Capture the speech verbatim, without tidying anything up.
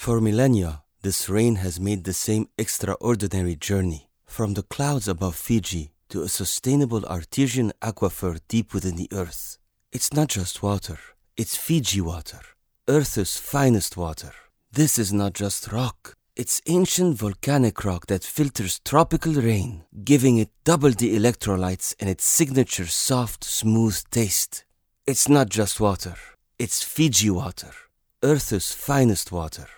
For millennia, this rain has made the same extraordinary journey from the clouds above Fiji to a sustainable artesian aquifer deep within the earth. It's not just water, it's Fiji water, Earth's finest water. This is not just rock, it's ancient volcanic rock that filters tropical rain, giving it double the electrolytes and its signature soft, smooth taste. It's not just water, it's Fiji water, Earth's finest water.